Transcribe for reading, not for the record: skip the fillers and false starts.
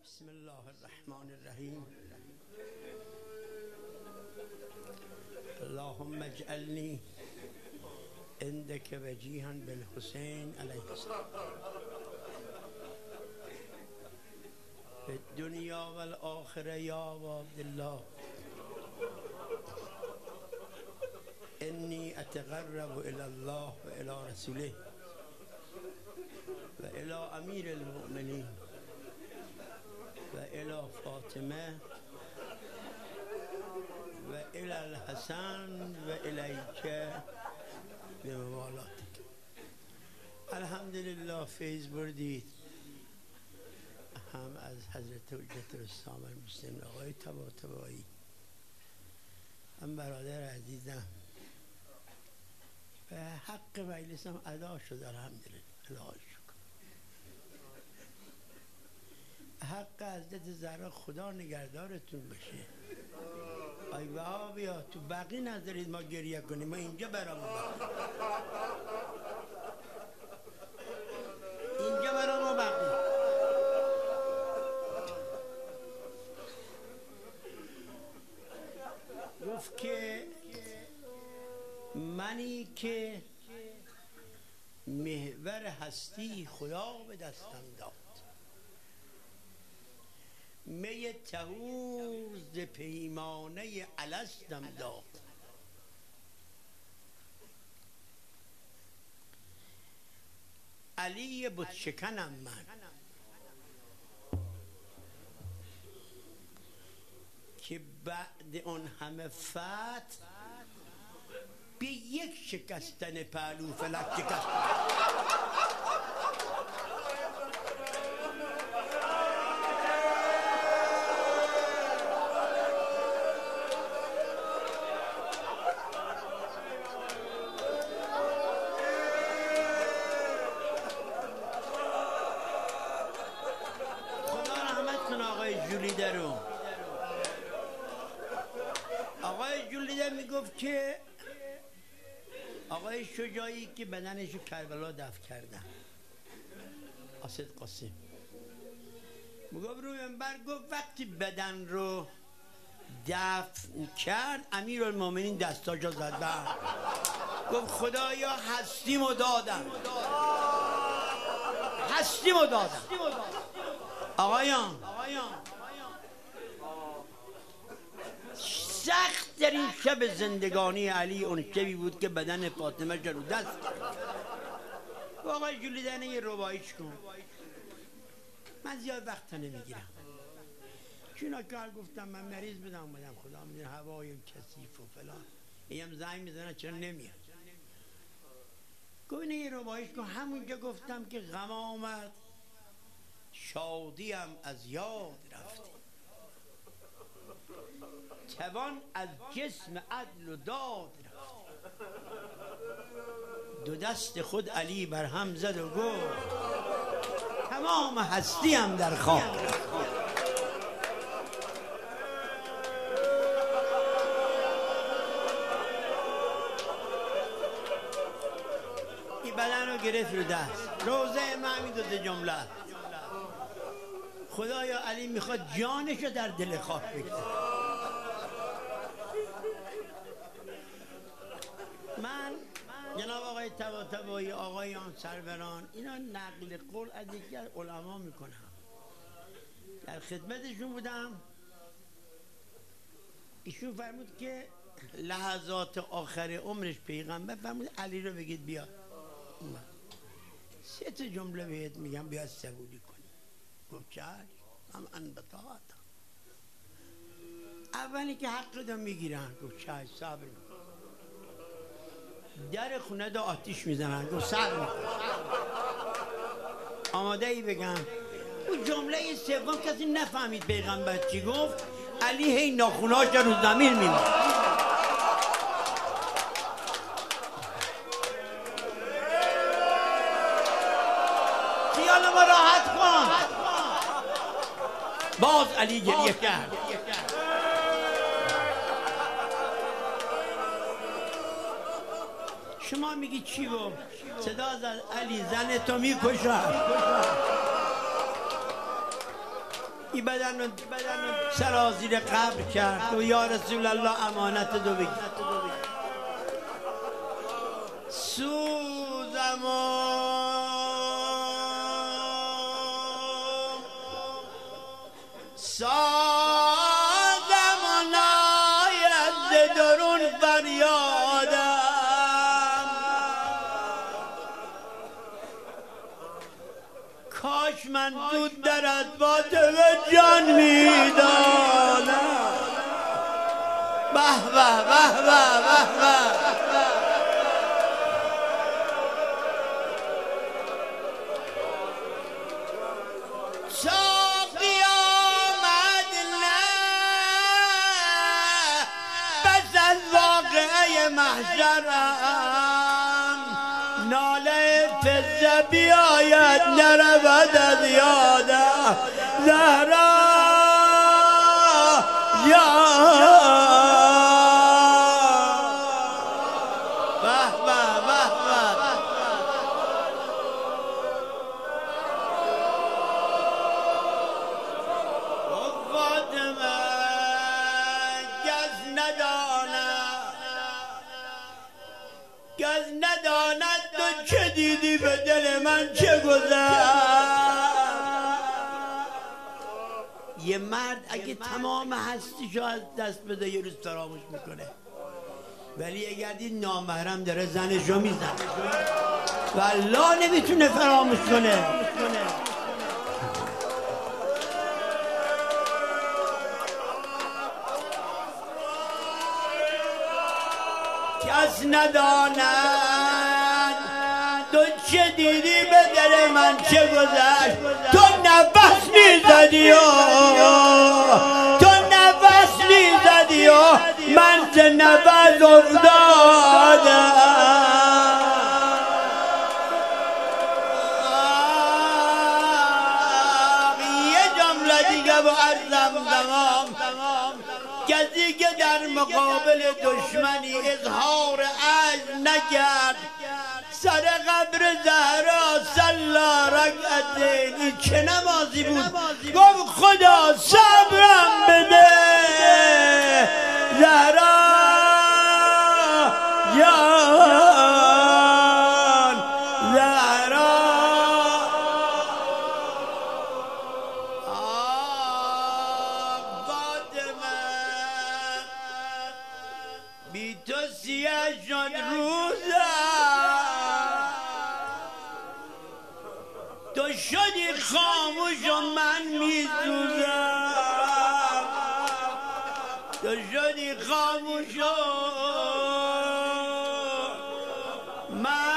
بسم الله الرحمن الرحیم. اللهم اجعلنی عندك وجیها بالحسین علیه السلام في الدنيا والآخرة يا عبد الله إني أتقرب إلى الله وإلى رسوله وإلى أمير المؤمنين وإلى فاطمة وإلى الحسن وإليك بموالاتك. الحمد لله فیض بردید هم از حضرت حجت الاسلام المسلم آقای طباطبایی، هم برادر عزیزم و حق مجلسم ادا شد. الحمدلله، الهی شکر. حق حضرت زهرا خدا نگهدارتون بشه. ای وهابیا تو بقی نذارید ما گریه کنیم، ما اینجا برامون اینجا برامون بقی. گفت که منی که محور هستی خدا به دستم داد، می طهور ز پیمانه الستم داد. علی بت شکنم من که بعد اون همه فتح به یک شکستن پهلو فلک شکست. خدا رحمت کن آقای جولیده رو. آقای جولیده میگفت که آقای شجاعی که بدنش رو کربلا دفن کردن، اسد قاسم، میگفت روی منبر گفت وقتی بدن رو دفن کرد امیرالمومنین دستاشو زد بر گفت خدایا هستیمو دادم، هستیمو دادم. آقایان سخت در این شب زندگانی علی اون شبی بود که بدن فاطمه رو دست کرد. آقای جولیدن یه ربایش کن، من زیاد وقت نمیگیرم چون که گفتم من مریض بدم اومدم، خدا میدونه هوای کثیف و فلان، میگم زنگ میزنه چرا نمیاد. گفت یه ربایش کن. همونجا گفتم که غم آمد شادیم از یاد رفتی، توان از جسم عدل و داد رفت. دو دست خود علی بر هم زد و گفت تمام هستیم در خاک رفت. این بدن رو گرفت رو دست. روزه من دو جمله خدایا علی میخواد جانش رو در دل خاک بگذاره. من جناب آقای طباطبایی، آقایان سروران، اینا نقل قول از یکی از علما میکنم، در خدمتشون بودم. ایشون فرمود که لحظات آخر عمرش پیغمبر فرمود علی رو بگید بیاد. 3 جمله بهت میگم بیاد صبوری کنی. گفت چشم، من بطاعتم. اولی که حق رو میگیرن. گفت چشم، صبر کن. در خونه دا آتیش میزنن. گفت صبر کن. آماده ای بگم؟ اون جمله سوم کسی نفهمید پیغمبر چی گفت. علی هی ناخوناش رو زمین میمونه. خیال ما راحت کن. باز علی گریه کرد. شما میگی چی گفت؟ صدا زد علی زن تو میکشم. این بدن رو سرازیر قبر کرد و یا رسول الله امانت دو بگیر سوزم سازم و ناید ز درون فریادم کاش من زود در ادبات به جان میدادم به به به به به ساقی آمد نه بس از واقعه محشرم ناله فزه بیاید نرود از یادم زهرا یا کس نداند تو چه دیدی به دل من چه گذشت یه مرد اگه تمام هستیشو از دست بده یه روز فراموش میکنه ولی اگر دید نامحرم داره زنشو میزنه والله نمیتونه فراموش کنه کس نداند تو چه دیدی به دل من چه گذشت تو نفس میزدی تو نفس میزدی من ز نفس افتادم یه جمله دیگه با عرضم تمام کسی که در مقابل دشمنی اظهار عجز نکرد سر قبر زهرا صلی رکعتین این چه نمازی بود گفت خدا صبرم بده زهرا جان زهرا بی تو سیاه شد روزم تو شدی خاموش و من میسوزم تو شدی خاموش و من